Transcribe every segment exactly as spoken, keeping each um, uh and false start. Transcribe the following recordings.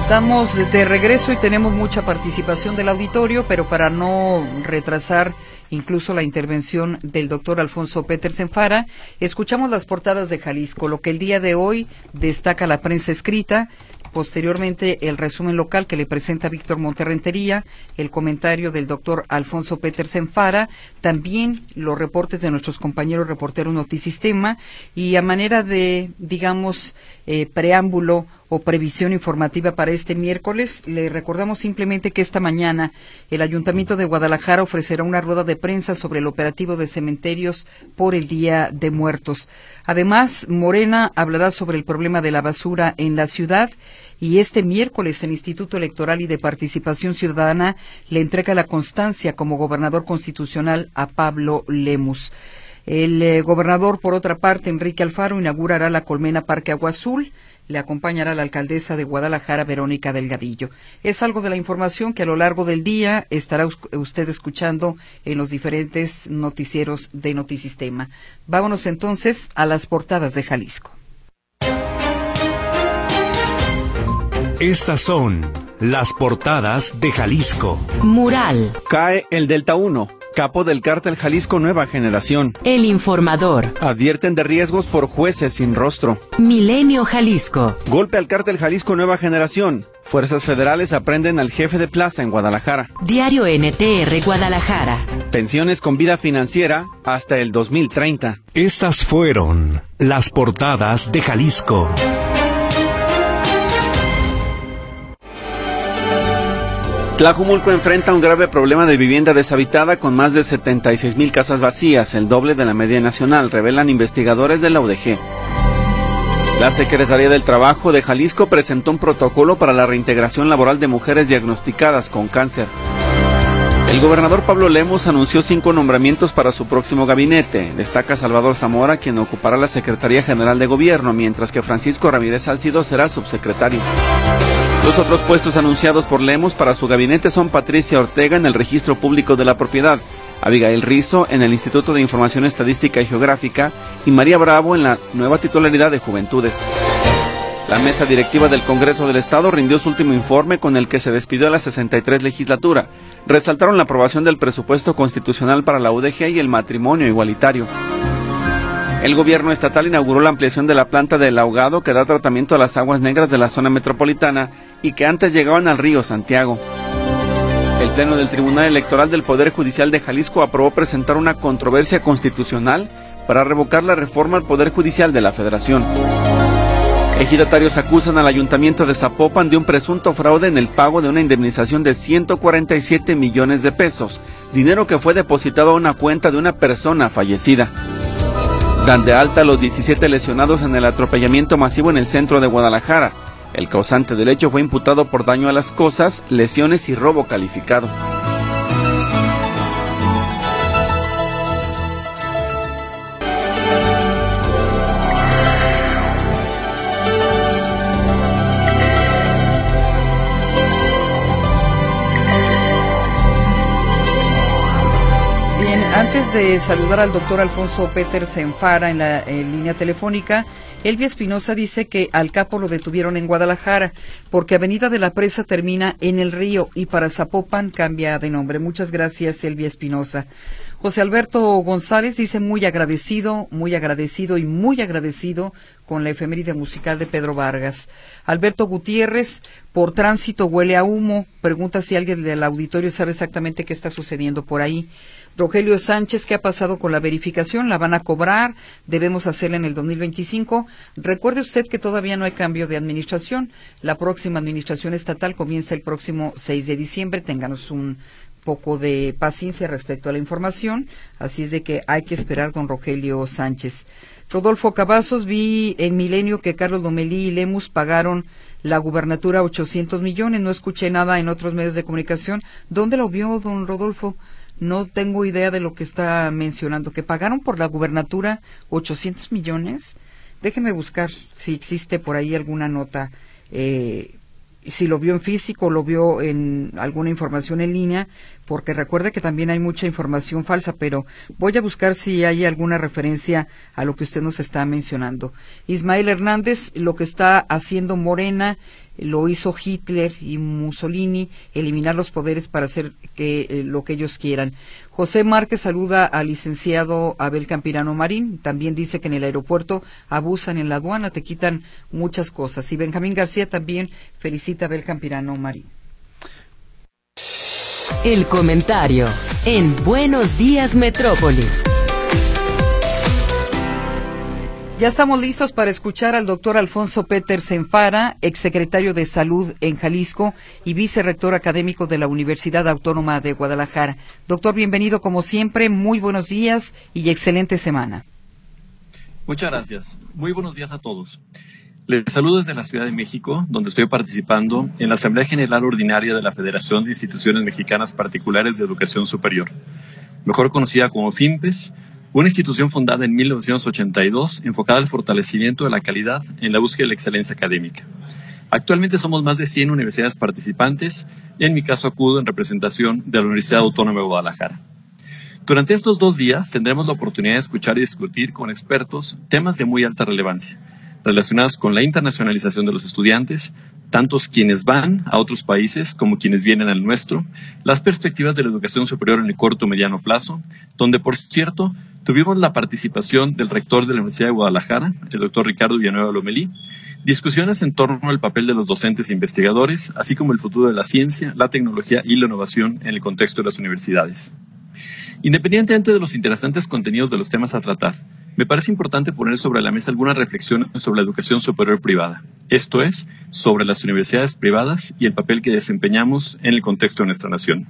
Estamos de regreso y tenemos mucha participación del auditorio, pero para no retrasar incluso la intervención del doctor Alfonso Petersen Fara, escuchamos las portadas de Jalisco, lo que el día de hoy destaca la prensa escrita, posteriormente el resumen local que le presenta Víctor Monterrentería, el comentario del doctor Alfonso Petersen Fara, también los reportes de nuestros compañeros reporteros Notisistema y a manera de, digamos, eh, preámbulo o previsión informativa para este miércoles, le recordamos simplemente que esta mañana el Ayuntamiento de Guadalajara ofrecerá una rueda de prensa sobre el operativo de cementerios por el Día de Muertos. Además, Morena hablará sobre el problema de la basura en la ciudad y este miércoles el Instituto Electoral y de Participación Ciudadana le entrega la constancia como gobernador constitucional a Pablo Lemus. El eh, gobernador, por otra parte, Enrique Alfaro, inaugurará la Colmena Parque Agua Azul. Le acompañará la alcaldesa de Guadalajara, Verónica Delgadillo. Es algo de la información que a lo largo del día estará usted escuchando en los diferentes noticieros de Notisistema. Vámonos entonces a las portadas de Jalisco. Estas son las portadas de Jalisco. Mural. Cae el Delta uno. Capo del cártel Jalisco Nueva Generación. El Informador. Advierten de riesgos por jueces sin rostro. Milenio Jalisco. Golpe al cártel Jalisco Nueva Generación. Fuerzas federales aprenden al jefe de plaza en Guadalajara. Diario N T R Guadalajara. Pensiones con vida financiera hasta el dos mil treinta. Estas fueron las portadas de Jalisco. Tlajumulco enfrenta un grave problema de vivienda deshabitada con más de setenta y seis mil casas vacías, el doble de la media nacional, revelan investigadores de la U D G. La Secretaría del Trabajo de Jalisco presentó un protocolo para la reintegración laboral de mujeres diagnosticadas con cáncer. El gobernador Pablo Lemus anunció cinco nombramientos para su próximo gabinete. Destaca Salvador Zamora, quien ocupará la Secretaría General de Gobierno, mientras que Francisco Ramírez Salcido será subsecretario. Los otros puestos anunciados por Lemus para su gabinete son Patricia Ortega en el Registro Público de la Propiedad, Abigail Rizo en el Instituto de Información Estadística y Geográfica y María Bravo en la nueva titularidad de Juventudes. La mesa directiva del Congreso del Estado rindió su último informe con el que se despidió a la sesenta y tres legislatura. Resaltaron la aprobación del presupuesto constitucional para la U D G y el matrimonio igualitario. El gobierno estatal inauguró la ampliación de la planta del Ahogado que da tratamiento a las aguas negras de la zona metropolitana y que antes llegaban al río Santiago. El Pleno del Tribunal Electoral del Poder Judicial de Jalisco aprobó presentar una controversia constitucional para revocar la reforma al Poder Judicial de la Federación. Ejidatarios acusan al Ayuntamiento de Zapopan de un presunto fraude en el pago de una indemnización de ciento cuarenta y siete millones de pesos, dinero que fue depositado a una cuenta de una persona fallecida. Dan de alta a los diecisiete lesionados en el atropellamiento masivo en el centro de Guadalajara. El causante del hecho fue imputado por daño a las cosas, lesiones y robo calificado. Antes de saludar al doctor Alfonso Petersen Fara en la en línea telefónica, Elvia Espinosa dice que al capo lo detuvieron en Guadalajara porque Avenida de la Presa termina en El Río y para Zapopan cambia de nombre. Muchas gracias, Elvia Espinosa. José Alberto González dice muy agradecido, muy agradecido y muy agradecido con la efeméride musical de Pedro Vargas. Alberto Gutiérrez, por tránsito huele a humo, pregunta si alguien del auditorio sabe exactamente qué está sucediendo por ahí. Rogelio Sánchez, ¿qué ha pasado con la verificación? ¿La van a cobrar? ¿Debemos hacerla en el dos mil veinticinco? Recuerde usted que todavía no hay cambio de administración. La próxima administración estatal comienza el próximo seis de diciembre. Ténganos un poco de paciencia respecto a la información. Así es de que hay que esperar, don Rogelio Sánchez. Rodolfo Cavazos, vi en Milenio que Carlos Lomelí y Lemus pagaron la gubernatura ochocientos millones. No escuché nada en otros medios de comunicación. ¿Dónde lo vio, don Rodolfo? No tengo idea de lo que está mencionando. ¿Que pagaron por la gubernatura ochocientos millones? Déjeme buscar si existe por ahí alguna nota, eh, si lo vio en físico o lo vio en alguna información en línea, porque recuerde que también hay mucha información falsa, pero voy a buscar si hay alguna referencia a lo que usted nos está mencionando. Ismael Hernández, lo que está haciendo Morena lo hizo Hitler y Mussolini, eliminar los poderes para hacer que, eh, lo que ellos quieran. José Márquez saluda al licenciado Abel Campirano Marín, también dice que en el aeropuerto abusan en la aduana, te quitan muchas cosas. Y Benjamín García también felicita a Abel Campirano Marín. El comentario en Buenos Días Metrópoli. Ya estamos listos para escuchar al doctor Alfonso Peter Senfara, exsecretario de Salud en Jalisco y vicerrector académico de la Universidad Autónoma de Guadalajara. Doctor, bienvenido como siempre, muy buenos días y excelente semana. Muchas gracias. Muy buenos días a todos. Les saludo desde la Ciudad de México, donde estoy participando en la Asamblea General Ordinaria de la Federación de Instituciones Mexicanas Particulares de Educación Superior, mejor conocida como FIMPES, una institución fundada en mil novecientos ochenta y dos enfocada al fortalecimiento de la calidad en la búsqueda de la excelencia académica. Actualmente somos más de cien universidades participantes y en mi caso acudo en representación de la Universidad Autónoma de Guadalajara. Durante estos dos días tendremos la oportunidad de escuchar y discutir con expertos temas de muy alta relevancia, relacionados con la internacionalización de los estudiantes, tantos quienes van a otros países como quienes vienen al nuestro, las perspectivas de la educación superior en el corto o mediano plazo, donde, por cierto, tuvimos la participación del rector de la Universidad de Guadalajara, el doctor Ricardo Villanueva Lomelí, discusiones en torno al papel de los docentes e investigadores, así como el futuro de la ciencia, la tecnología y la innovación en el contexto de las universidades. Independientemente de los interesantes contenidos de los temas a tratar, me parece importante poner sobre la mesa algunas reflexiones sobre la educación superior privada, esto es, sobre las universidades privadas y el papel que desempeñamos en el contexto de nuestra nación.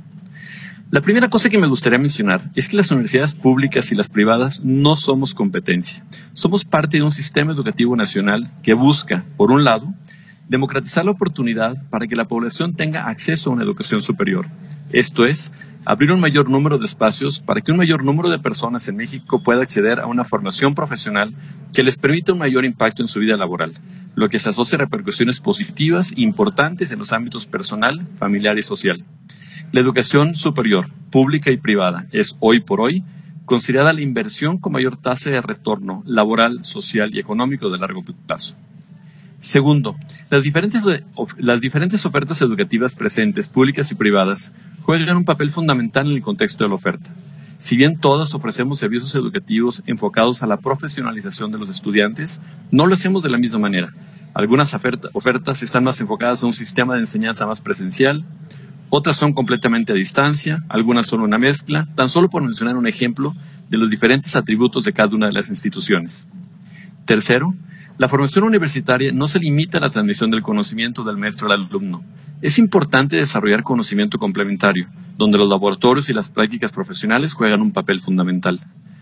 La primera cosa que me gustaría mencionar es que las universidades públicas y las privadas no somos competencia. Somos parte de un sistema educativo nacional que busca, por un lado, democratizar la oportunidad para que la población tenga acceso a una educación superior. Esto es, abrir un mayor número de espacios para que un mayor número de personas en México pueda acceder a una formación profesional que les permita un mayor impacto en su vida laboral, lo que se asocia a repercusiones positivas e importantes en los ámbitos personal, familiar y social. La educación superior, pública y privada, es hoy por hoy considerada la inversión con mayor tasa de retorno laboral, social y económico de largo plazo. Segundo, las diferentes, las diferentes ofertas educativas presentes, públicas y privadas, juegan un papel fundamental en el contexto de la oferta. Si bien todas ofrecemos servicios educativos enfocados a la profesionalización de los estudiantes, no lo hacemos de la misma manera. Algunas oferta, ofertas están más enfocadas a un sistema de enseñanza más presencial, otras son completamente a distancia, algunas son una mezcla, tan solo por mencionar un ejemplo de los diferentes atributos de cada una de las instituciones. Tercero, la formación universitaria no se limita a la transmisión del conocimiento del maestro al alumno. Es importante desarrollar conocimiento complementario, donde los laboratorios y las prácticas profesionales juegan un papel fundamental.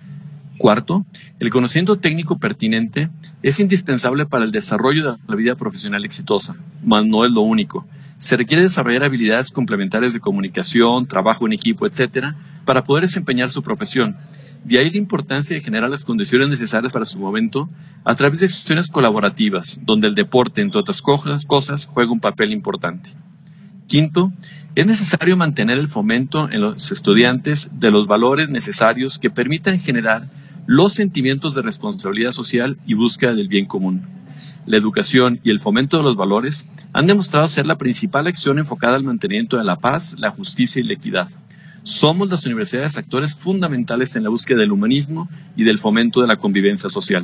Cuarto, el conocimiento técnico pertinente es indispensable para el desarrollo de la vida profesional exitosa, mas no es lo único. Se requiere desarrollar habilidades complementarias de comunicación, trabajo en equipo, etcétera, para poder desempeñar su profesión. De ahí la importancia de generar las condiciones necesarias para su momento a través de acciones colaborativas, donde el deporte, entre otras cosas, juega un papel importante. Quinto, es necesario mantener el fomento en los estudiantes de los valores necesarios que permitan generar los sentimientos de responsabilidad social y búsqueda del bien común. La educación y el fomento de los valores han demostrado ser la principal acción enfocada al mantenimiento de la paz, la justicia y la equidad. Somos las universidades actores fundamentales en la búsqueda del humanismo y del fomento de la convivencia social.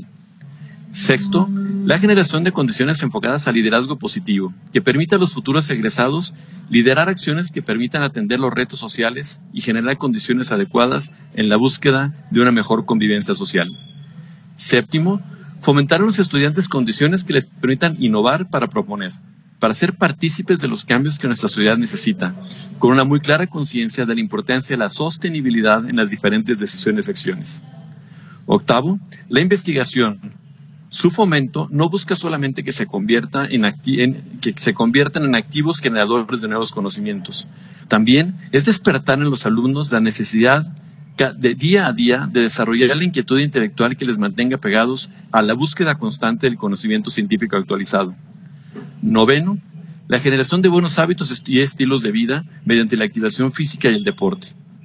Sexto, la generación de condiciones enfocadas al liderazgo positivo, que permita a los futuros egresados liderar acciones que permitan atender los retos sociales y generar condiciones adecuadas en la búsqueda de una mejor convivencia social. Séptimo, fomentar a los estudiantes condiciones que les permitan innovar para proponer, para ser partícipes de los cambios que nuestra sociedad necesita, con una muy clara conciencia de la importancia de la sostenibilidad en las diferentes decisiones y acciones. Octavo, la investigación. Su fomento no busca solamente que se, convierta en acti- en, que se conviertan en activos generadores de nuevos conocimientos. También es despertar en los alumnos la necesidad de día a día de desarrollar la inquietud intelectual que les mantenga pegados a la búsqueda constante del conocimiento científico actualizado. Noveno, la generación de buenos hábitos y estilos de vida mediante la activación física y el deporte.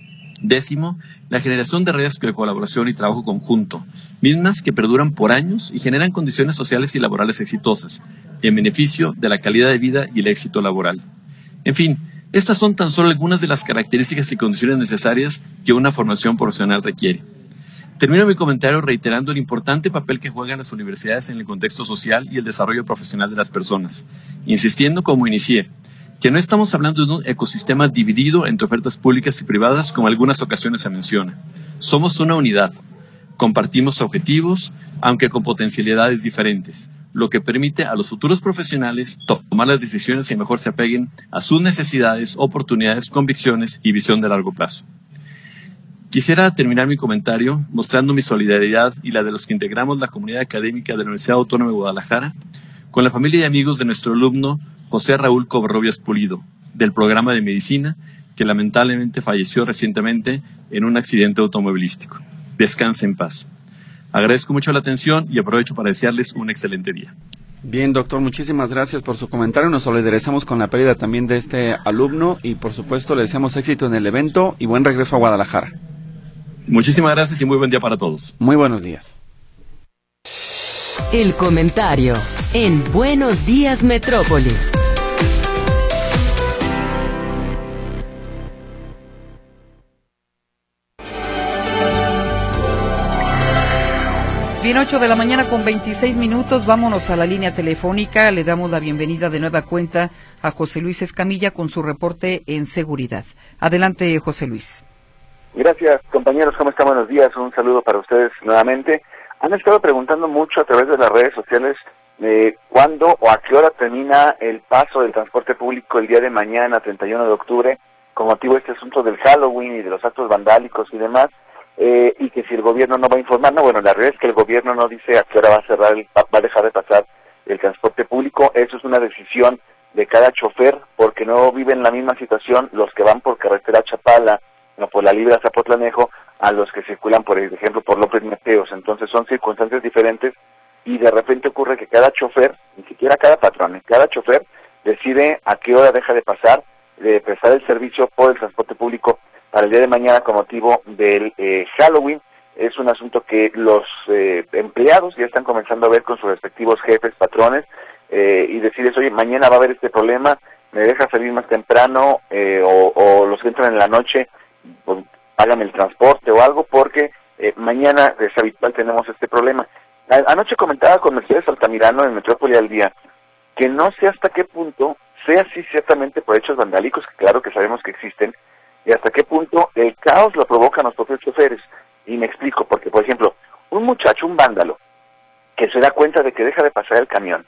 Décimo, la generación de redes de colaboración y trabajo conjunto, mismas que perduran por años y generan condiciones sociales y laborales exitosas, en beneficio de la calidad de vida y el éxito laboral. En fin, estas son tan solo algunas de las características y condiciones necesarias que una formación profesional requiere. Termino mi comentario reiterando el importante papel que juegan las universidades en el contexto social y el desarrollo profesional de las personas, insistiendo como inicié, que no estamos hablando de un ecosistema dividido entre ofertas públicas y privadas como en algunas ocasiones se menciona. Somos una unidad. Compartimos objetivos, aunque con potencialidades diferentes, lo que permite a los futuros profesionales tomar las decisiones que mejor se apeguen a sus necesidades, oportunidades, convicciones y visión de largo plazo. Quisiera terminar mi comentario mostrando mi solidaridad y la de los que integramos la comunidad académica de la Universidad Autónoma de Guadalajara con la familia y amigos de nuestro alumno José Raúl Covarrubias Pulido, del programa de medicina, que lamentablemente falleció recientemente en un accidente automovilístico. Descanse en paz. Agradezco mucho la atención y aprovecho para desearles un excelente día. Bien, doctor, muchísimas gracias por su comentario. Nos solidarizamos con la pérdida también de este alumno y, por supuesto, le deseamos éxito en el evento y buen regreso a Guadalajara. Muchísimas gracias y muy buen día para todos. Muy buenos días. El comentario en Buenos Días Metrópoli. Bien, ocho de la mañana con veintiséis minutos, vámonos a la línea telefónica. Le damos la bienvenida de nueva cuenta a José Luis Escamilla con su reporte en seguridad. Adelante, José Luis. Gracias, compañeros. ¿Cómo están? Buenos días. Un saludo para ustedes nuevamente. Han estado preguntando mucho a través de las redes sociales eh, cuándo o a qué hora termina el paso del transporte público el día de mañana, treinta y uno de octubre, con motivo de este asunto del Halloween y de los actos vandálicos y demás. Eh, y que si el gobierno no va a informar, no, bueno, la realidad es que el gobierno no dice a qué hora va a cerrar, el, va a dejar de pasar el transporte público. Eso es una decisión de cada chofer, porque no viven en la misma situación los que van por carretera Chapala o por la Libre Zapotlanejo a los que circulan, por ejemplo, por López Mateos. Entonces son circunstancias diferentes y de repente ocurre que cada chofer, ni siquiera cada patrón, cada chofer decide a qué hora deja de pasar, de prestar el servicio por el transporte público para el día de mañana con motivo del eh, Halloween. Es un asunto que los eh, empleados ya están comenzando a ver con sus respectivos jefes, patrones, eh, y decirles, oye, mañana va a haber este problema, me deja salir más temprano, eh, o, o los que entran en la noche, pues, págame el transporte o algo, porque eh, mañana es habitual, tenemos este problema. A, anoche comentaba con Mercedes Altamirano en Metrópoli al Día, que no sé hasta qué punto, sea así ciertamente por hechos vandálicos, que claro que sabemos que existen, y hasta qué punto el caos lo provocan los propios choferes. Y me explico, porque por ejemplo, un muchacho, un vándalo, que se da cuenta de que deja de pasar el camión,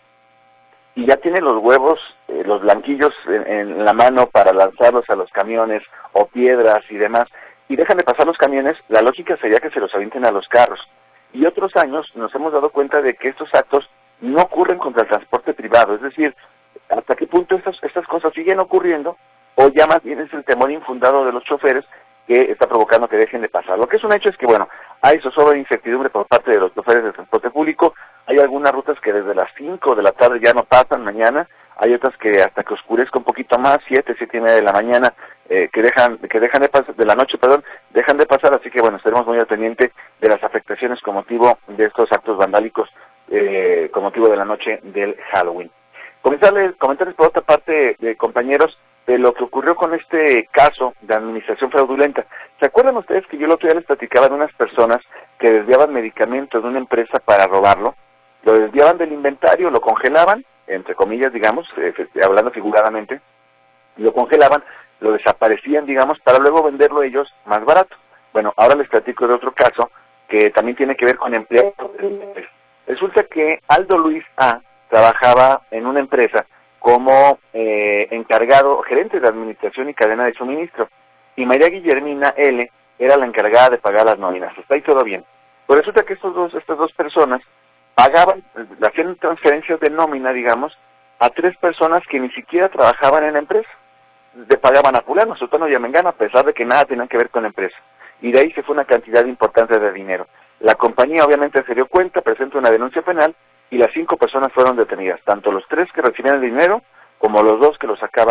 y ya tiene los huevos, eh, los blanquillos en, en la mano para lanzarlos a los camiones, o piedras y demás, y dejan de pasar los camiones, la lógica sería que se los avienten a los carros. Y otros años nos hemos dado cuenta de que estos actos no ocurren contra el transporte privado, es decir, hasta qué punto estas, estas cosas siguen ocurriendo, o ya más bien es el temor infundado de los choferes que está provocando que dejen de pasar. Lo que es un hecho es que, bueno, hay zozobra de incertidumbre por parte de los choferes del transporte público. Hay algunas rutas que desde las cinco de la tarde ya no pasan mañana, hay otras que hasta que oscurezca un poquito más, siete, siete y media de la mañana, eh, que dejan que dejan de pasar, de la noche, perdón, dejan de pasar, así que, bueno, estaremos muy al pendiente de las afectaciones con motivo de estos actos vandálicos, eh, con motivo de la noche del Halloween. Comentarles, comentarles por otra parte, de compañeros, de lo que ocurrió con este caso de administración fraudulenta. ¿Se acuerdan ustedes que yo el otro día les platicaba de unas personas que desviaban medicamentos de una empresa para robarlo? Lo desviaban del inventario, lo congelaban, entre comillas, digamos, eh, hablando figuradamente, lo congelaban, lo desaparecían, digamos, para luego venderlo ellos más barato. Bueno, ahora les platico de otro caso que también tiene que ver con empleados. Resulta que Aldo Luis A. trabajaba en una empresa como eh, encargado, gerente de administración y cadena de suministro, y María Guillermina L. era la encargada de pagar las nóminas. Está ahí todo bien. Pues resulta que estos dos, estas dos personas pagaban, hacían transferencias de nómina, digamos, a tres personas que ni siquiera trabajaban en la empresa. Le pagaban a fulano, sotano y a mengano, a pesar de que nada tenían que ver con la empresa. Y de ahí se fue una cantidad importante de dinero. La compañía obviamente se dio cuenta, presentó una denuncia penal, y las cinco personas fueron detenidas, tanto los tres que recibían el dinero como los dos que lo sacaban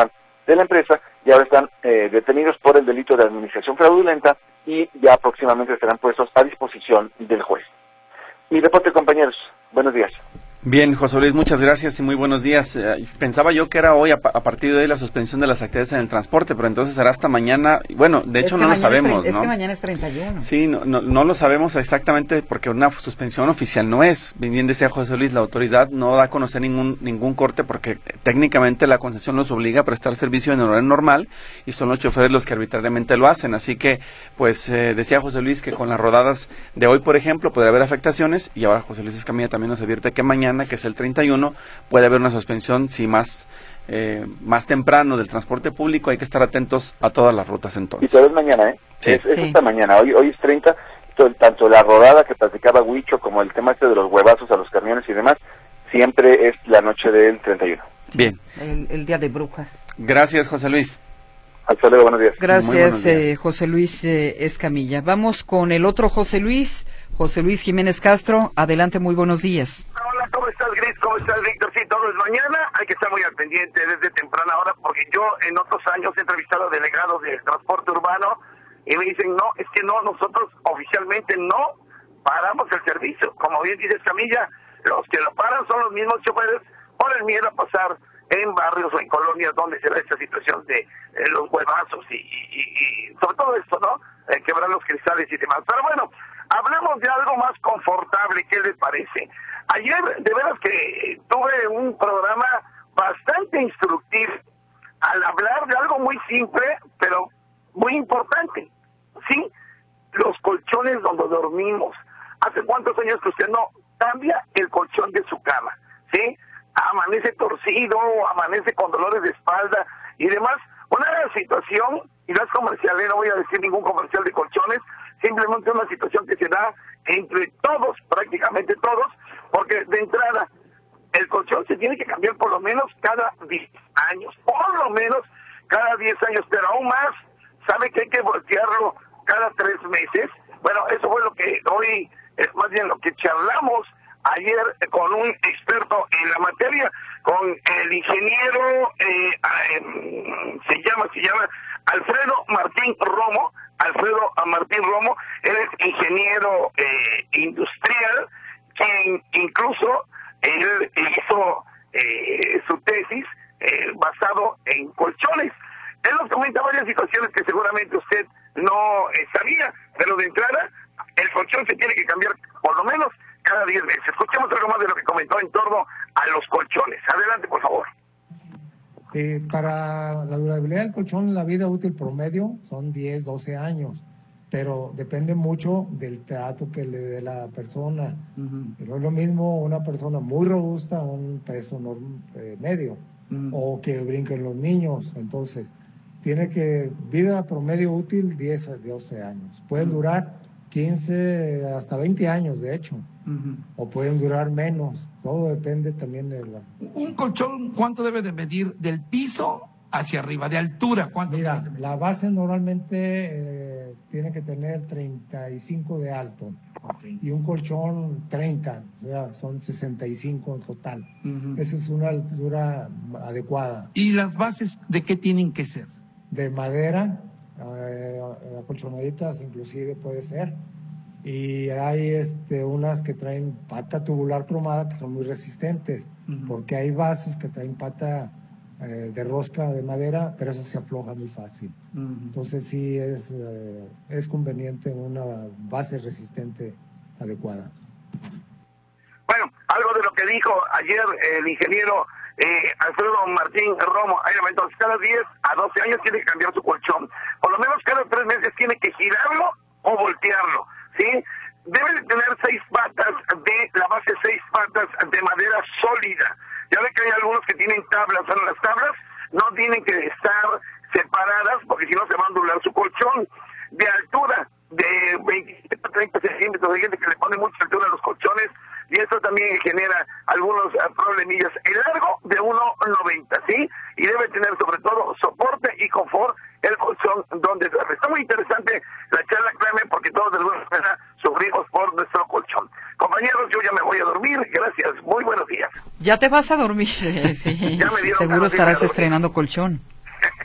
de la empresa y ahora están eh, detenidos por el delito de administración fraudulenta y ya próximamente serán puestos a disposición del juez. Mi reporte, compañeros. Buenos días. Bien, José Luis, muchas gracias y muy buenos días. Eh, pensaba yo que era hoy, a, a partir de hoy, la suspensión de las actividades en el transporte, pero entonces será hasta mañana. Bueno, de hecho no lo sabemos, es, ¿no? Es que mañana es treinta y uno. Sí, no, no, no lo sabemos exactamente porque una suspensión oficial no es. Bien decía José Luis, la autoridad no da a conocer ningún ningún corte porque técnicamente la concesión los obliga a prestar servicio en horario normal y son los choferes los que arbitrariamente lo hacen. Así que, pues, eh, decía José Luis que con las rodadas de hoy, por ejemplo, podría haber afectaciones y ahora José Luis Escamilla también nos advierte que mañana, que es el treinta y uno, puede haber una suspensión, si más eh, más temprano, del transporte público. Hay que estar atentos a todas las rutas entonces. Y todo es mañana, ¿eh? Sí. Es, es Sí. esta mañana, hoy hoy es treinta, tanto la rodada que platicaba Huicho como el tema este de los huevazos a los camiones y demás, siempre es la noche del treinta y uno. Bien. El, el día de brujas. Gracias, José Luis. Hasta luego, buenos días. Muy buenos Gracias, días. eh, José Luis eh, Escamilla. Vamos con el otro José Luis, José Luis Jiménez Castro. Adelante, muy buenos días. Hola, ¿cómo estás, Gris? ¿Cómo estás, Víctor? Sí, todo es mañana. Hay que estar muy al pendiente desde temprana hora, porque yo en otros años he entrevistado a delegados del transporte urbano y me dicen, no, es que no, nosotros oficialmente no paramos el servicio. Como bien dice Escamilla, los que lo paran son los mismos choferes por el miedo a pasar en barrios o en colonias donde se da esta situación de eh, los huevazos y, y, y sobre todo esto, ¿no? Eh, quebrar los cristales y demás. Pero bueno, hablemos de algo más confortable. ¿Qué les parece? Ayer, de veras que tuve un programa bastante instructivo al hablar de algo muy simple, pero muy importante. Sí, los colchones donde dormimos. ¿Hace cuántos años que usted no cambia el colchón de su cama? ¿Sí? Amanece torcido, amanece con dolores de espalda y demás. Una situación, y no es comercial, no voy a decir ningún comercial de colchones, simplemente una situación que se da entre todos, prácticamente todos, porque de entrada el colchón se tiene que cambiar por lo menos cada diez años, por lo menos cada diez años, pero aún más, ¿sabe que hay que voltearlo cada tres meses? Bueno, eso fue lo que hoy, es más bien lo que charlamos ayer con un experto en la materia, con el ingeniero, eh, eh, se llama, se llama Alfredo Martín Romo, Alfredo Martín Romo, él es ingeniero eh, industrial, quien incluso él hizo eh, su tesis eh, basado en colchones. Él nos comenta varias situaciones que seguramente usted no eh, sabía, pero de entrada el colchón se tiene que cambiar por lo menos cada diez meses. Escuchemos algo más de lo que comentó en torno a los colchones. Adelante, por favor. Eh, para la durabilidad del colchón, la vida útil promedio son diez, doce años, pero depende mucho del trato que le dé la persona. Uh-huh. No es lo mismo una persona muy robusta a un peso norm, eh, medio, uh-huh. o que brinquen los niños. Entonces, tiene que, vida promedio útil, diez a doce años. Pueden uh-huh. durar quince hasta veinte años, de hecho. Uh-huh. O pueden durar menos, todo depende también de la... Un colchón, ¿cuánto debe de medir del piso hacia arriba, de altura? ¿Cuánto? Mira, la base normalmente eh, tiene que tener treinta y cinco de alto, okay. y un colchón treinta, o sea, son sesenta y cinco en total. Uh-huh. Esa es una altura adecuada. ¿Y las bases de qué tienen que ser? De madera, eh, acolchonaditas inclusive puede ser. Y hay este, unas que traen pata tubular cromada que son muy resistentes, uh-huh. porque hay bases que traen pata eh, de rosca de madera, pero eso se afloja muy fácil. Uh-huh. Entonces sí es, eh, es conveniente una base resistente adecuada. Bueno, algo de lo que dijo ayer el ingeniero eh, Alfredo Martín Romo, entonces cada diez a doce años tiene que cambiar su colchón. Por lo menos cada tres meses tiene que girarlo o voltearlo. ¿Sí? Debe de tener seis patas de la base, seis patas de madera sólida. Ya ve que hay algunos que tienen tablas, son las tablas, no tienen que estar separadas porque si no se va a ondular su colchón. De altura, de veintisiete a treinta centímetros, hay gente que le pone mucha altura a los colchones y eso también genera algunos uh, problemillas. El largo de uno noventa, ¿sí? Y debe tener sobre todo soporte y confort el colchón donde duerme. Está muy interesante la charla, créanme, porque todos de alguna manera sufrimos por nuestro colchón. Compañeros, yo ya me voy a dormir. Gracias. Muy buenos días. Ya te vas a dormir. Sí. Ya me dieron Seguro estarás estrenando colchón.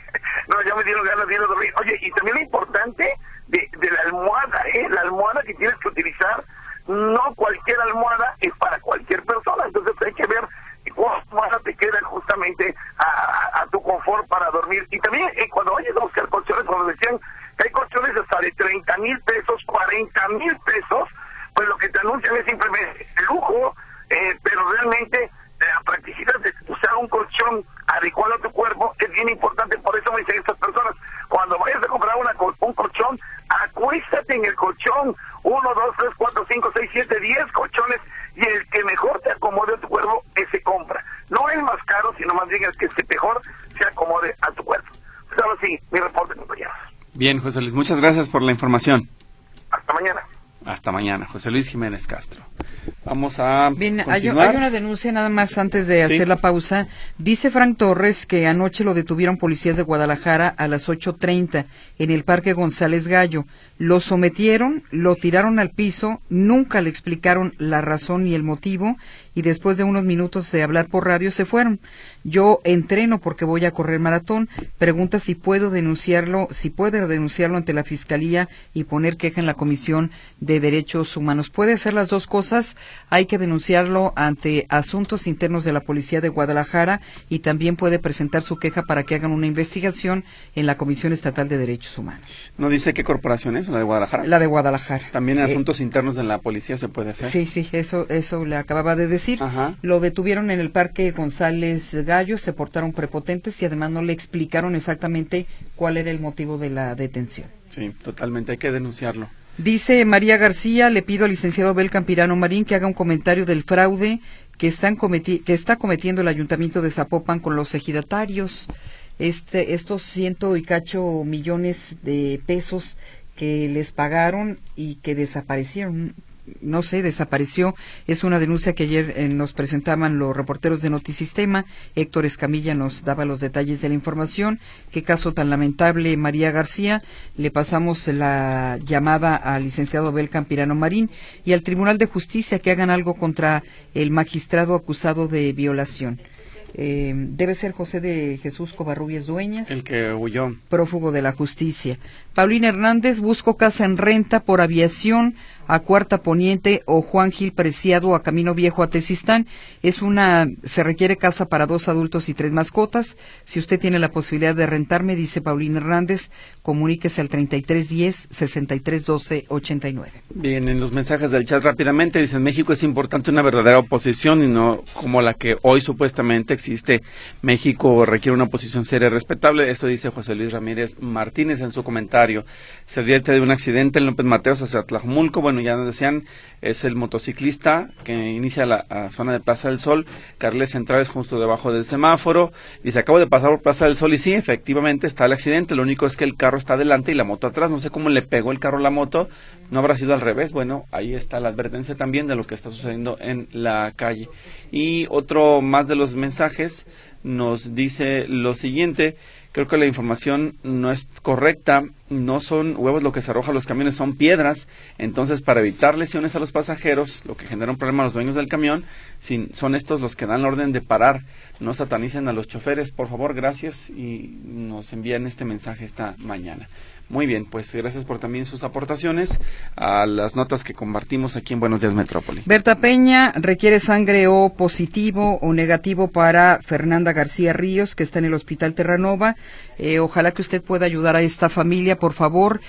no cualquier almohada es para cualquier persona, entonces hay que ver cuál almohada te queda justamente a, a, a tu confort para dormir. Y también eh, cuando vayas a buscar colchones, cuando decían que hay colchones hasta de treinta mil pesos, cuarenta mil pesos, pues lo que te anuncian es simplemente lujo, eh, pero realmente eh, la practicidad de usar un colchón adecuado a tu cuerpo es bien importante. Por eso me dicen estas personas, cuando vayas a comprar una, un colchón, acuéstate en el colchón, uno, dos, tres, cuatro, cinco, seis, siete, diez colchones, y el que mejor te acomode a tu cuerpo, ese compra. No el más caro, sino más bien el que mejor se acomode a tu cuerpo. Pues ahora sí, mi reporte, compañeros. Bien, José Luis, muchas gracias por la información. Hasta mañana. Hasta mañana, José Luis Jiménez Castro. Vamos a Bien, hay, hay una denuncia nada más antes de sí. hacer la pausa. Dice Frank Torres que anoche lo detuvieron policías de Guadalajara a las ocho treinta en el Parque González Gallo. Lo sometieron, lo tiraron al piso, nunca le explicaron la razón ni el motivo y después de unos minutos de hablar por radio se fueron. Yo entreno porque voy a correr maratón. Pregunta si puedo denunciarlo, si puede denunciarlo ante la Fiscalía y poner queja en la Comisión de Derechos Humanos. Puede hacer las dos cosas. Hay que denunciarlo ante Asuntos Internos de la Policía de Guadalajara y también puede presentar su queja para que hagan una investigación en la Comisión Estatal de Derechos Humanos. ¿No dice qué corporación es? ¿La de Guadalajara? La de Guadalajara. También en eh, Asuntos Internos de la Policía se puede hacer. Sí, sí, eso, eso le acababa de decir. Ajá. Lo detuvieron en el Parque González Gallo, se portaron prepotentes y además no le explicaron exactamente cuál era el motivo de la detención. Sí, totalmente, hay que denunciarlo. Dice María García, le pido al licenciado Abel Campirano Marín que haga un comentario del fraude que, están cometi que está cometiendo el Ayuntamiento de Zapopan con los ejidatarios. Este, estos ciento y cacho millones de pesos que les pagaron y que desaparecieron. No sé, desapareció. Es una denuncia que ayer eh, nos presentaban los reporteros de Notisistema. Héctor Escamilla nos daba los detalles de la información. Qué caso tan lamentable, María García. Le pasamos la llamada al licenciado Abel Campirano Marín y al Tribunal de Justicia que hagan algo contra el magistrado acusado de violación. Eh, debe ser José de Jesús Covarrubias Dueñas, el que huyó, prófugo de la justicia. Paulina Hernández, busco casa en renta por Aviación a Cuarta Poniente o Juan Gil Preciado a Camino Viejo a Tezistán. Es una, se requiere casa para dos adultos y tres mascotas. Si usted tiene la posibilidad de rentarme, dice Paulina Hernández, comuníquese al treinta y tres diez, sesenta y tres doce, ochenta y nueve. Bien, en los mensajes del chat rápidamente dicen: México es importante una verdadera oposición y no como la que hoy supuestamente existe. México requiere una oposición seria y respetable. Eso dice José Luis Ramírez Martínez en su comentario. Se advierte de un accidente en López Mateos hacia Tlajumulco. Bueno, ya nos decían, es el motociclista que inicia la, la zona de Plaza del Sol, carriles centrales justo debajo del semáforo, y se acaba de pasar por Plaza del Sol, y sí, efectivamente está el accidente. Lo único es que el carro está adelante y la moto atrás. No sé cómo le pegó el carro a la moto, no habrá sido al revés. Bueno, ahí está la advertencia también de lo que está sucediendo en la calle. Y otro más de los mensajes nos dice lo siguiente: creo que la información no es correcta, no son huevos lo que se arroja a los camiones, son piedras. Entonces, para evitar lesiones a los pasajeros, lo que genera un problema a los dueños del camión, sin, son estos los que dan la orden de parar. No satanicen a los choferes, por favor, gracias, y nos envían este mensaje esta mañana. Muy bien, pues gracias por también sus aportaciones a las notas que compartimos aquí en Buenos Días Metrópoli. Berta Peña requiere sangre O positivo o negativo para Fernanda García Ríos, que está en el Hospital Terranova. Eh, ojalá que usted pueda ayudar a esta familia, por favor.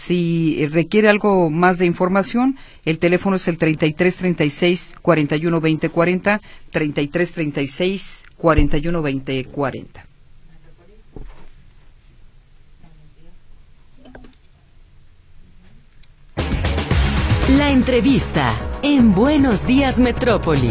Si requiere algo más de información, el teléfono es el treinta y tres treinta y seis, cuarenta y uno veinte cuarenta, treinta y tres treinta y seis, cuarenta y uno veinte cuarenta. La entrevista en Buenos Días Metrópoli.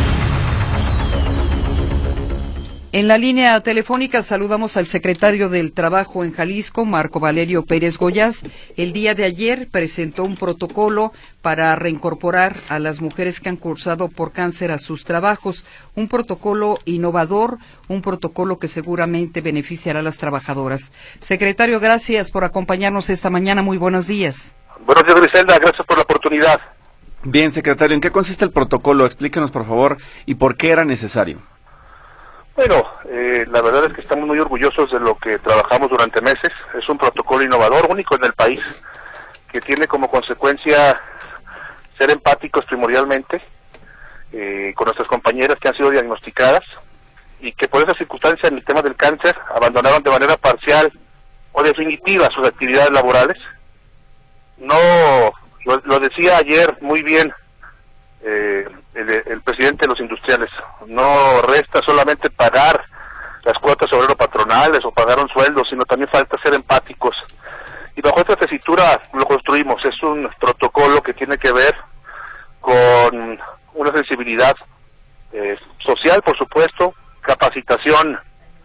En la línea telefónica saludamos al secretario del Trabajo en Jalisco, Marco Valerio Pérez Goyaz. El día de ayer presentó un protocolo para reincorporar a las mujeres que han cursado por cáncer a sus trabajos. Un protocolo innovador, un protocolo que seguramente beneficiará a las trabajadoras. Secretario, gracias por acompañarnos esta mañana. Muy buenos días. Buenos días, Griselda. Gracias por la oportunidad. Bien, secretario, ¿en qué consiste el protocolo? Explíquenos, por favor, y por qué era necesario. Bueno, eh, la verdad es que estamos muy orgullosos de lo que trabajamos durante meses. Es un protocolo innovador, único en el país, que tiene como consecuencia ser empáticos primordialmente eh, con nuestras compañeras que han sido diagnosticadas y que por esa circunstancia en el tema del cáncer abandonaron de manera parcial o definitiva sus actividades laborales. No, lo, lo decía ayer muy bien eh, el, el presidente de los industriales, no resta solamente pagar las cuotas obrero patronales o pagar un sueldo, sino también falta ser empáticos. Y bajo esta tesitura lo construimos, es un protocolo que tiene que ver con una sensibilidad eh, social, por supuesto, capacitación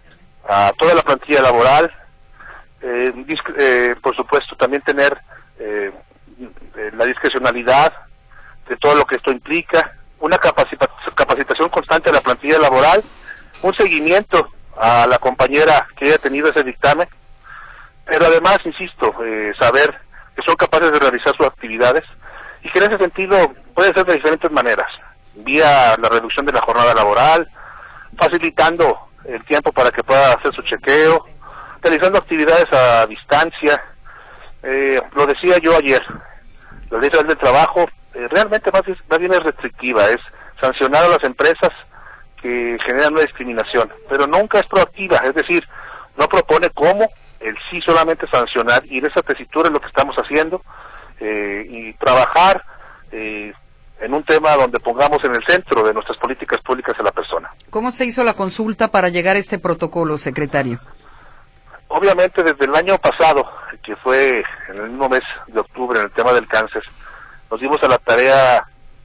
a toda la plantilla laboral, eh, disc- eh, por supuesto también tener eh, eh, la discrecionalidad de todo lo que esto implica, una capacita- capacitación constante de la plantilla laboral, un seguimiento a la compañera que haya tenido ese dictamen, pero además, insisto, eh, saber que son capaces de realizar sus actividades y que en ese sentido puede ser de diferentes maneras, vía la reducción de la jornada laboral, facilitando el tiempo para que pueda hacer su chequeo, realizando actividades a distancia. Eh, lo decía yo ayer, la ley federal del trabajo eh, realmente más, es, más bien es restrictiva, es sancionar a las empresas que generan una discriminación, pero nunca es proactiva, es decir, no propone cómo, el sí solamente sancionar, y en esa tesitura es lo que estamos haciendo, eh, y trabajar eh, en un tema donde pongamos en el centro de nuestras políticas públicas a la persona. ¿Cómo se hizo la consulta para llegar a este protocolo, secretario? Obviamente desde el año pasado, que fue en el mismo mes de octubre en el tema del cáncer, nos dimos a la tarea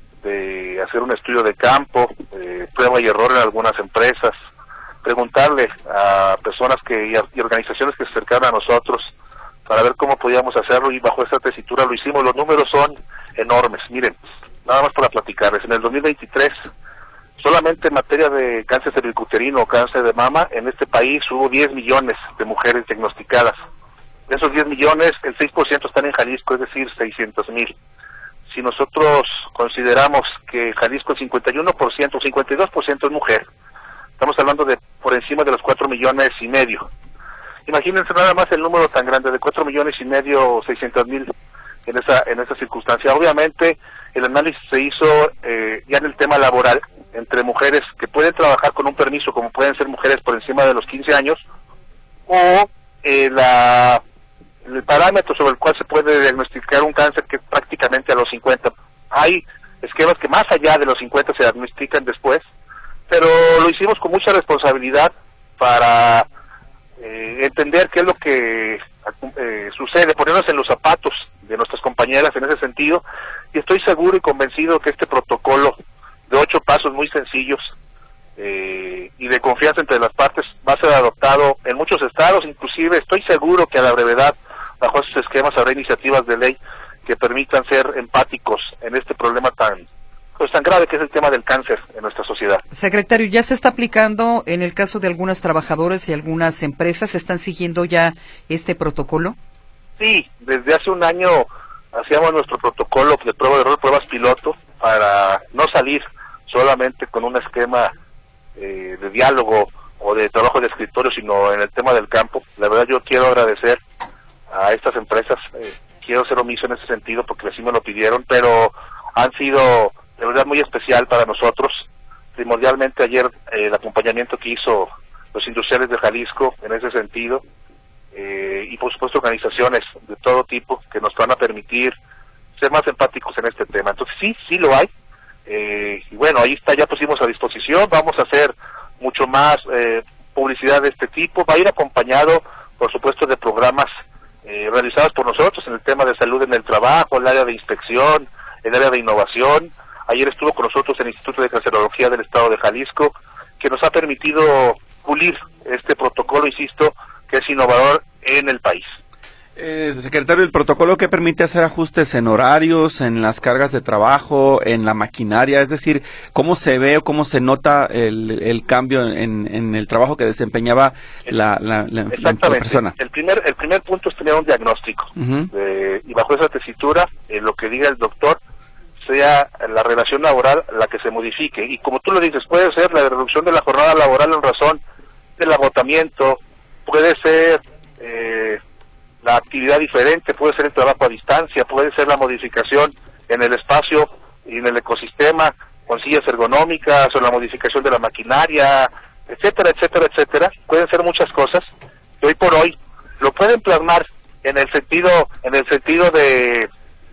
de hacer un estudio de campo, eh, prueba y error en algunas empresas, preguntarle a personas que y, a, y organizaciones que se acercaron a nosotros para ver cómo podíamos hacerlo, y bajo esta tesitura lo hicimos. Los números son enormes. Miren, nada más para platicarles, en el dos mil veintitrés, solamente en materia de cáncer cervicuterino o cáncer de mama, en este país hubo diez millones de mujeres diagnosticadas. De esos diez millones, el seis por ciento están en Jalisco, es decir, seiscientos mil. Si nosotros consideramos que Jalisco el cincuenta y uno por ciento, cincuenta y dos por ciento es mujer, estamos hablando de por encima de los cuatro millones y medio. Imagínense nada más el número tan grande de cuatro millones y medio o seiscientos mil en esa en esa circunstancia. Obviamente el análisis se hizo eh, ya en el tema laboral, entre mujeres que pueden trabajar con un permiso, como pueden ser mujeres por encima de los quince años, o eh, la el parámetro sobre el cual se puede diagnosticar un cáncer, que es prácticamente a los cincuenta. Hay esquemas que más allá de los cincuenta se diagnostican después, pero lo hicimos con mucha responsabilidad para eh, entender qué es lo que eh, sucede, ponernos en los zapatos de nuestras compañeras en ese sentido, y estoy seguro y convencido que este protocolo de ocho pasos muy sencillos eh, y de confianza entre las partes va a ser adoptado en muchos estados. Inclusive estoy seguro que a la brevedad, bajo esos esquemas, habrá iniciativas de ley que permitan ser empáticos en este problema tan pues tan grave que es el tema del cáncer en nuestra sociedad. Secretario, ¿ya se está aplicando en el caso de algunas trabajadoras y algunas empresas? ¿Están siguiendo ya este protocolo? Sí, desde hace un año hacíamos nuestro protocolo de prueba de error, pruebas piloto, para no salir solamente con un esquema eh, de diálogo o de trabajo de escritorio, sino en el tema del campo. La verdad, yo quiero agradecer a estas empresas, eh, quiero ser omiso en ese sentido porque así me lo pidieron, pero han sido de verdad muy especial para nosotros. Primordialmente ayer eh, el acompañamiento que hizo los industriales de Jalisco en ese sentido, eh, y por supuesto organizaciones de todo tipo que nos van a permitir ser más empáticos en este tema. Entonces sí, sí lo hay, eh, y bueno, ahí está, ya pusimos a disposición, vamos a hacer mucho más eh, publicidad de este tipo, va a ir acompañado por supuesto de programas eh, realizados por nosotros en el tema de salud en el trabajo, el área de inspección, el área de innovación. Ayer estuvo con nosotros el Instituto de Cancerología del Estado de Jalisco, que nos ha permitido pulir este protocolo, insisto, que es innovador en el país. Eh, secretario, ¿el protocolo que permite hacer ajustes en horarios, en las cargas de trabajo, en la maquinaria? Es decir, ¿cómo se ve o cómo se nota el, el cambio en, en el trabajo que desempeñaba la, la, la, la persona? El primer, el primer punto es tener un diagnóstico. Uh-huh. eh, y bajo esa tesitura, eh, lo que diga el doctor sea la relación laboral la que se modifique. Y como tú lo dices, puede ser la reducción de la jornada laboral en razón del agotamiento, puede ser eh, la actividad diferente, puede ser el trabajo a distancia, puede ser la modificación en el espacio y en el ecosistema, con sillas ergonómicas o la modificación de la maquinaria, etcétera, etcétera, etcétera. Pueden ser muchas cosas que hoy por hoy lo pueden plasmar en el sentido, en el sentido de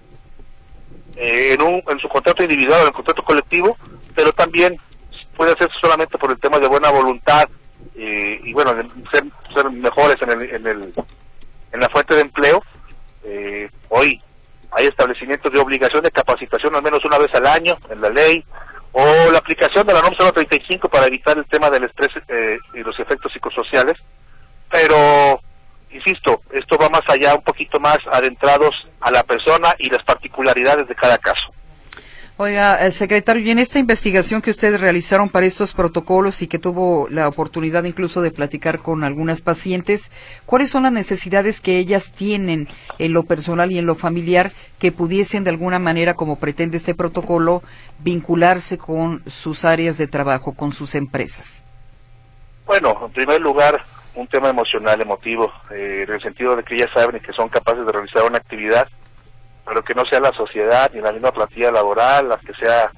eh, en, un, en su contrato individual o en el contrato colectivo, pero también puede hacerse solamente por el tema de buena voluntad eh, y bueno, de ser, ser mejores en el, en el en la fuente de empleo. Eh, hoy hay establecimientos de obligación de capacitación al menos una vez al año en la ley, o la aplicación de la norma cero treinta y cinco para evitar el tema del estrés eh, y los efectos psicosociales, pero insisto, esto va más allá, un poquito más adentrados a la persona y las particularidades de cada caso. Oiga, eh, secretario, y en esta investigación que ustedes realizaron para estos protocolos y que tuvo la oportunidad incluso de platicar con algunas pacientes, ¿cuáles son las necesidades que ellas tienen en lo personal y en lo familiar que pudiesen de alguna manera, como pretende este protocolo, vincularse con sus áreas de trabajo, con sus empresas? Bueno, en primer lugar, un tema emocional, emotivo, eh, en el sentido de que ellas saben que son capaces de realizar una actividad, pero que no sea la sociedad ni la misma plantilla laboral, la que sea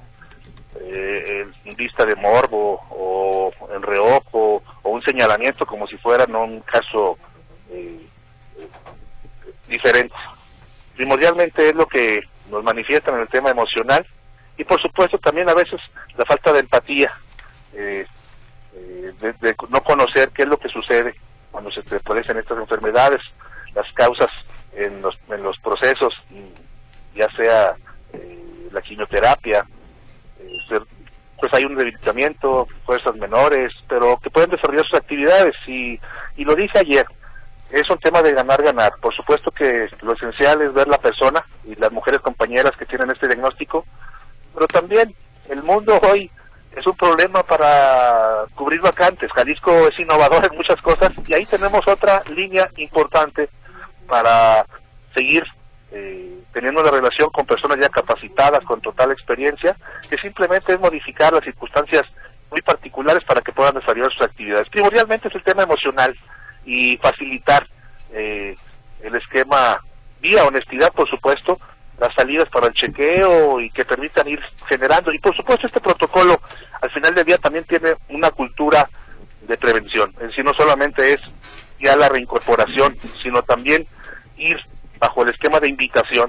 eh, en vista de morbo o en reojo o un señalamiento como si fuera no un caso eh, eh, diferente. Primordialmente es lo que nos manifiestan en el tema emocional y por supuesto también a veces la falta de empatía, eh, eh, de, de no conocer qué es lo que sucede cuando se te padecen estas enfermedades, las causas en los, en los procesos, ya sea eh, la quimioterapia, eh, ser, pues hay un debilitamiento, fuerzas menores, pero que pueden desarrollar sus actividades y, y lo dije ayer, es un tema de ganar-ganar. Por supuesto que lo esencial es ver la persona y las mujeres compañeras que tienen este diagnóstico, pero también el mundo hoy es un problema para cubrir vacantes. Jalisco es innovador en muchas cosas y ahí tenemos otra línea importante para seguir eh, teniendo una relación con personas ya capacitadas, con total experiencia, que simplemente es modificar las circunstancias muy particulares para que puedan desarrollar sus actividades. Primordialmente es el tema emocional y facilitar eh, el esquema vía honestidad, por supuesto, las salidas para el chequeo y que permitan ir generando. Y por supuesto este protocolo al final del día también tiene una cultura de prevención. Es decir, no solamente es ya la reincorporación, sino también ir bajo el esquema de invitación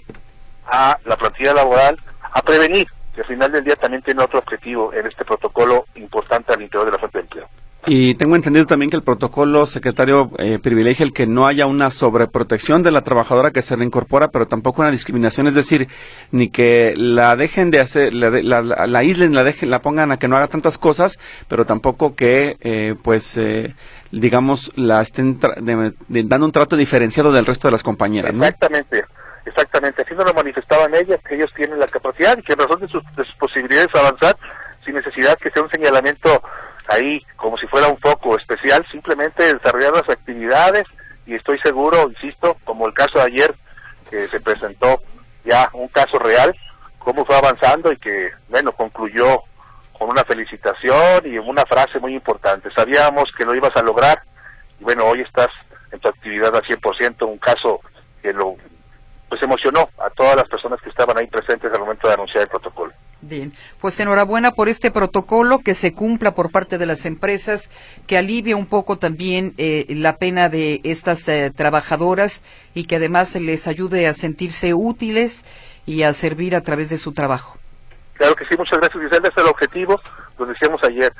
a la plantilla laboral a prevenir, que al final del día también tiene otro objetivo en este protocolo importante al interior de la fuente de empleo. Y tengo entendido también que el protocolo, secretario, eh, privilegia el que no haya una sobreprotección de la trabajadora que se reincorpora, pero tampoco una discriminación, es decir, ni que la dejen de hacer, la, la, la, la aíslen, la dejen, la pongan a que no haga tantas cosas, pero tampoco que, eh, pues, eh, digamos, la estén tra- de, de, dando un trato diferenciado del resto de las compañeras, ¿no? Exactamente, exactamente. Así nos lo manifestaban ellas, que ellos tienen la capacidad y que en razón de sus, de sus posibilidades de avanzar, sin necesidad que sea un señalamiento ahí como si fuera un foco especial, simplemente desarrollar las actividades y estoy seguro, insisto, como el caso de ayer que se presentó ya un caso real, cómo fue avanzando y que, bueno, concluyó con una felicitación y una frase muy importante. Sabíamos que lo ibas a lograr y bueno, hoy estás en tu actividad al cien por ciento, un caso que lo pues emocionó a todas las personas que estaban ahí presentes al momento de anunciar el protocolo. Bien, pues enhorabuena por este protocolo, que se cumpla por parte de las empresas, que alivie un poco también eh, la pena de estas eh, trabajadoras y que además les ayude a sentirse útiles y a servir a través de su trabajo. Claro que sí, muchas gracias, Gisela. Ese es el objetivo, lo decíamos ayer.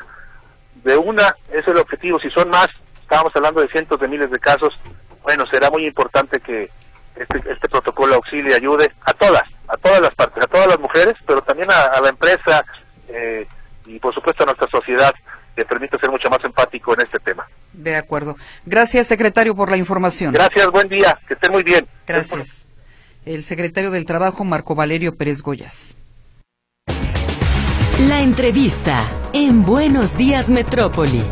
De una, ese es el objetivo. Si son más, estábamos hablando de cientos de miles de casos, bueno, será muy importante que este, este protocolo auxilie, ayude a todas, a todas las partes, a todas las mujeres, pero también a, a la empresa eh, y por supuesto a nuestra sociedad, que permita ser mucho más empático en este tema. De acuerdo. Gracias, secretario, por la información. Gracias, buen día, que estén muy bien. Gracias. El secretario del Trabajo, Marco Valerio Pérez Goyas. La entrevista en Buenos Días Metrópoli.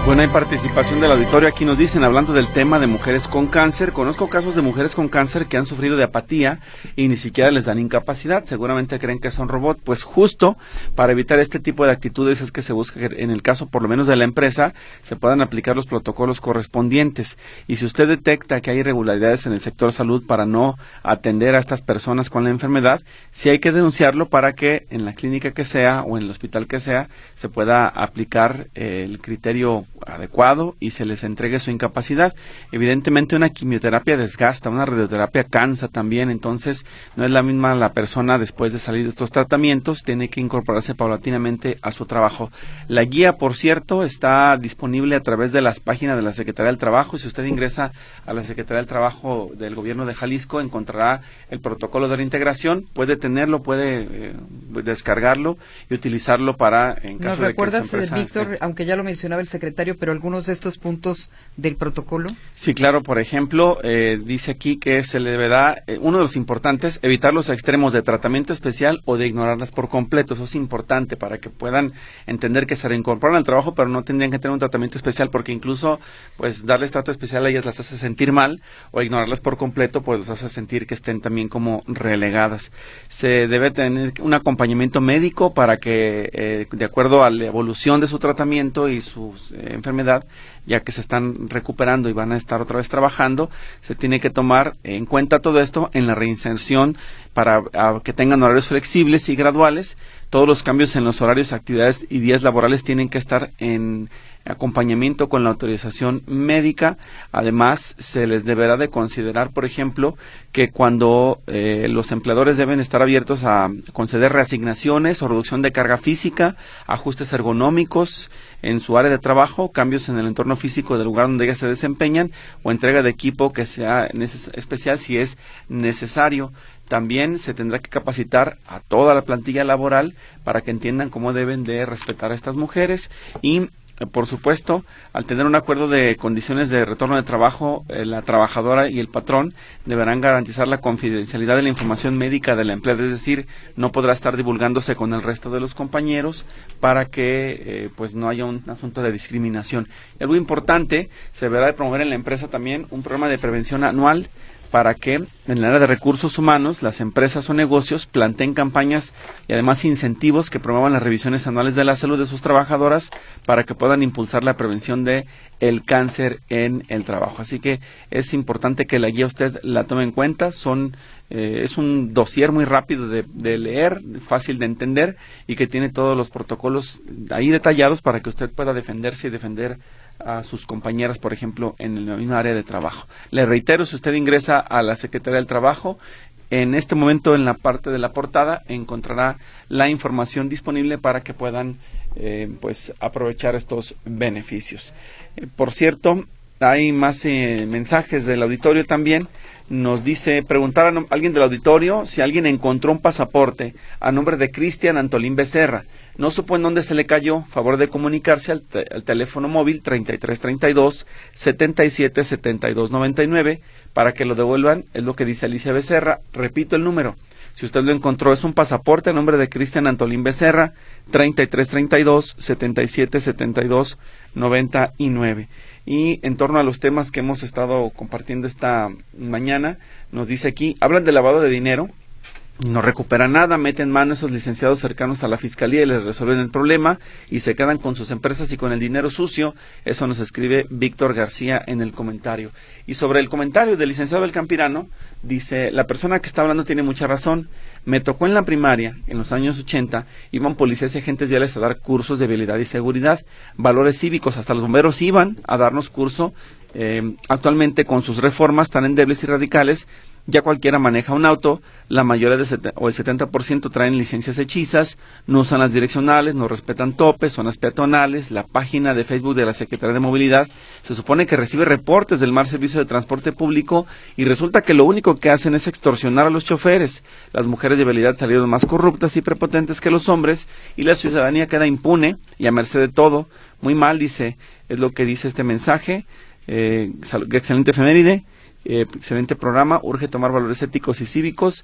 Bueno, hay participación del auditorio. Aquí nos dicen, hablando del tema de mujeres con cáncer, conozco casos de mujeres con cáncer que han sufrido de apatía y ni siquiera les dan incapacidad. Seguramente creen que son robots. Pues justo para evitar este tipo de actitudes es que se busca que en el caso por lo menos de la empresa se puedan aplicar los protocolos correspondientes. Y si usted detecta que hay irregularidades en el sector salud para no atender a estas personas con la enfermedad, sí hay que denunciarlo para que en la clínica que sea o en el hospital que sea se pueda aplicar eh, el criterio adecuado y se les entregue su incapacidad. Evidentemente una quimioterapia desgasta, una radioterapia cansa también, entonces no es la misma la persona después de salir de estos tratamientos, tiene que incorporarse paulatinamente a su trabajo. La guía, por cierto, está disponible a través de las páginas de la Secretaría del Trabajo. Si usted ingresa a la Secretaría del Trabajo del Gobierno de Jalisco, encontrará el protocolo de reintegración, puede tenerlo, puede eh, descargarlo y utilizarlo para, en caso de que su empresa... ¿Nos recuerdas, Víctor, esté... aunque ya lo mencionaba el secretario, pero algunos de estos puntos del protocolo? Sí, claro. Por ejemplo, eh, dice aquí que se le deberá, eh, uno de los importantes, evitar los extremos de tratamiento especial o de ignorarlas por completo. Eso es importante para que puedan entender que se reincorporan al trabajo, pero no tendrían que tener un tratamiento especial, porque incluso pues darles trato especial a ellas las hace sentir mal, o ignorarlas por completo pues las hace sentir que estén también como relegadas. Se debe tener un acompañamiento médico para que, eh, de acuerdo a la evolución de su tratamiento y su eh, enfermedad, ya que se están recuperando y van a estar otra vez trabajando, se tiene que tomar en cuenta todo esto en la reinserción para a, que tengan horarios flexibles y graduales. Todos los cambios en los horarios, actividades y días laborales tienen que estar en acompañamiento con la autorización médica. Además, se les deberá de considerar, por ejemplo, que cuando eh, los empleadores deben estar abiertos a conceder reasignaciones o reducción de carga física, ajustes ergonómicos en su área de trabajo, cambios en el entorno físico del lugar donde ellas se desempeñan, o entrega de equipo que sea especial si es necesario. También se tendrá que capacitar a toda la plantilla laboral para que entiendan cómo deben de respetar a estas mujeres y, por supuesto, al tener un acuerdo de condiciones de retorno de trabajo, eh, la trabajadora y el patrón deberán garantizar la confidencialidad de la información médica de la empleada, es decir, no podrá estar divulgándose con el resto de los compañeros para que eh, pues no haya un asunto de discriminación. Y algo importante, se deberá de promover en la empresa también un programa de prevención anual para que en el área de recursos humanos las empresas o negocios planteen campañas y además incentivos que promuevan las revisiones anuales de la salud de sus trabajadoras para que puedan impulsar la prevención de el cáncer en el trabajo. Así que es importante que la guía usted la tome en cuenta. Son eh, es un dossier muy rápido de, de leer, fácil de entender y que tiene todos los protocolos ahí detallados para que usted pueda defenderse y defender a sus compañeras, por ejemplo, en la misma área de trabajo. Le reitero, si usted ingresa a la Secretaría del Trabajo, en este momento en la parte de la portada encontrará la información disponible para que puedan eh, pues aprovechar estos beneficios. Eh, por cierto, hay más eh, mensajes del auditorio también. Nos dice, preguntar a alguien del auditorio si alguien encontró un pasaporte a nombre de Cristian Antolín Becerra. No supo en dónde se le cayó. Favor de comunicarse al, te al teléfono móvil treinta y tres treinta y dos, setenta y siete setenta y dos noventa y nueve para que lo devuelvan. Es lo que dice Alicia Becerra. Repito el número. Si usted lo encontró, es un pasaporte a nombre de Cristian Antolín Becerra, treinta y tres treinta y dos, setenta y siete setenta y dos noventa y nueve. Y en torno a los temas que hemos estado compartiendo esta mañana, nos dice aquí, hablan de lavado de dinero, no recuperan nada, meten mano a esos licenciados cercanos a la fiscalía y les resuelven el problema y se quedan con sus empresas y con el dinero sucio. Eso nos escribe Víctor García en el comentario. Y sobre el comentario del licenciado El Campirano, dice, la persona que está hablando tiene mucha razón. Me tocó en la primaria, en los años ochenta, iban policías y agentes viales a dar cursos de vialidad y seguridad, valores cívicos, hasta los bomberos iban a darnos curso. Eh, actualmente, con sus reformas tan endebles y radicales, ya cualquiera maneja un auto, la mayoría de o el setenta por ciento traen licencias hechizas, no usan las direccionales, no respetan topes, zonas peatonales. La página de Facebook de la Secretaría de Movilidad se supone que recibe reportes del mal servicio de transporte público y resulta que lo único que hacen es extorsionar a los choferes. Las mujeres de vialidad salieron más corruptas y prepotentes que los hombres y la ciudadanía queda impune y a merced de todo. Muy mal, dice, es lo que dice este mensaje. Eh, excelente efeméride. Eh, excelente programa, urge tomar valores éticos y cívicos.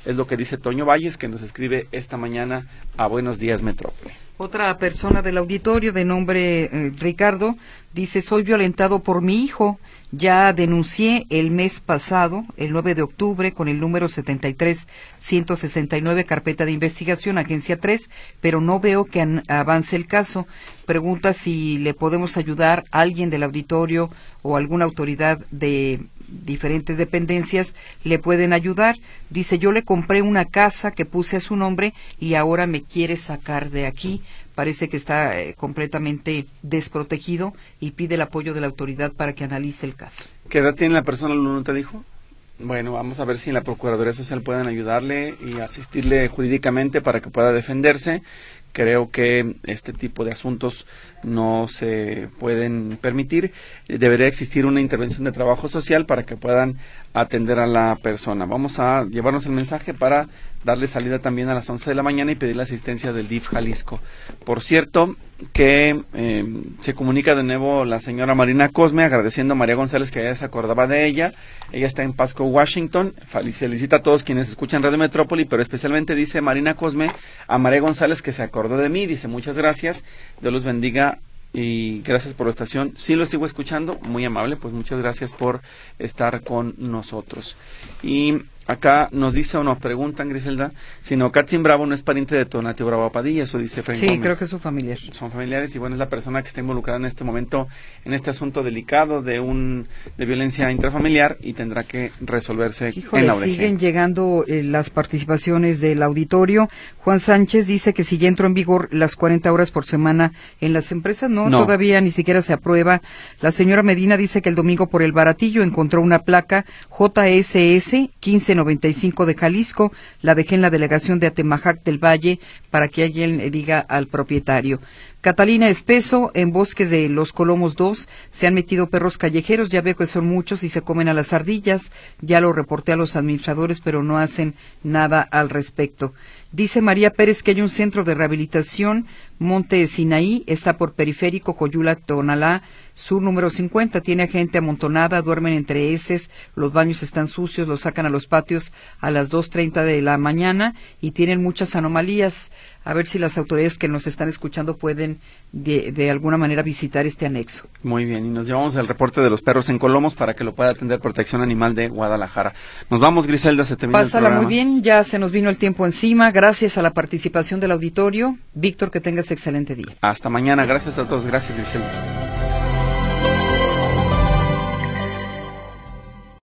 Es lo que dice Toño Valles, que nos escribe esta mañana a Buenos Días Metrópoli. Otra persona del auditorio de nombre eh, Ricardo dice: soy violentado por mi hijo. Ya denuncié el mes pasado, el nueve de octubre, con el número setenta y tres ciento sesenta y nueve, carpeta de investigación, agencia tres, pero no veo que an- avance el caso. Pregunta si le podemos ayudar a alguien del auditorio o alguna autoridad de diferentes dependencias le pueden ayudar. Dice: yo le compré una casa que puse a su nombre y ahora me quiere sacar de aquí. Parece que está eh, completamente desprotegido y pide el apoyo de la autoridad para que analice el caso. ¿Qué edad tiene la persona, Lulu, te dijo? Bueno, vamos a ver si en la Procuraduría Social pueden ayudarle y asistirle jurídicamente para que pueda defenderse. Creo que este tipo de asuntos no se pueden permitir. Debería existir una intervención de trabajo social para que puedan atender a la persona. Vamos a llevarnos el mensaje para darle salida también a las once de la mañana y pedir la asistencia del D I F Jalisco. Por cierto, que eh, se comunica de nuevo la señora Marina Cosme, agradeciendo a María González que ya se acordaba de ella. Ella está en Pasco, Washington. Felicita a todos quienes escuchan Radio Metrópoli, pero especialmente dice Marina Cosme a María González que se acordó de mí. Dice: muchas gracias, Dios los bendiga y gracias por la estación. Sí lo sigo escuchando, muy amable, pues muchas gracias por estar con nosotros. Y acá nos dice o nos preguntan, Griselda, si Nocatzin Bravo no es pariente de Tonatio Bravo Padilla, eso dice Frank Sí, Gómez. creo que es su familiar. Son familiares y bueno, es la persona que está involucrada en este momento en este asunto delicado de un de violencia intrafamiliar y tendrá que resolverse Híjole, en la O D G. siguen llegando eh, las participaciones del auditorio. Juan Sánchez dice que si ya entró en vigor las cuarenta horas por semana en las empresas, no, No. todavía ni siquiera se aprueba. La señora Medina dice que el domingo por el Baratillo encontró una placa J S S quince noventa y cinco de Jalisco, la dejé en la delegación de Atemajac del Valle para que alguien le diga al propietario. Catalina Espeso, en Bosques de los Colomos dos, se han metido perros callejeros, ya veo que son muchos y se comen a las ardillas, ya lo reporté a los administradores, pero no hacen nada al respecto. Dice María Pérez que hay un centro de rehabilitación, Monte Sinaí, está por Periférico, Coyula, Tonalá, Sur número cincuenta, tiene gente amontonada, duermen entre heces, los baños están sucios, los sacan a los patios a las dos treinta de la mañana y tienen muchas anomalías. A ver si las autoridades que nos están escuchando pueden de, de alguna manera visitar este anexo. Muy bien, y nos llevamos el reporte de los perros en Colomos para que lo pueda atender Protección Animal de Guadalajara. Nos vamos, Griselda, se termina Pásala el programa. muy bien, ya se nos vino el tiempo encima, gracias a la participación del auditorio. Víctor, que tengas excelente día. Hasta mañana, gracias a todos, gracias, Griselda.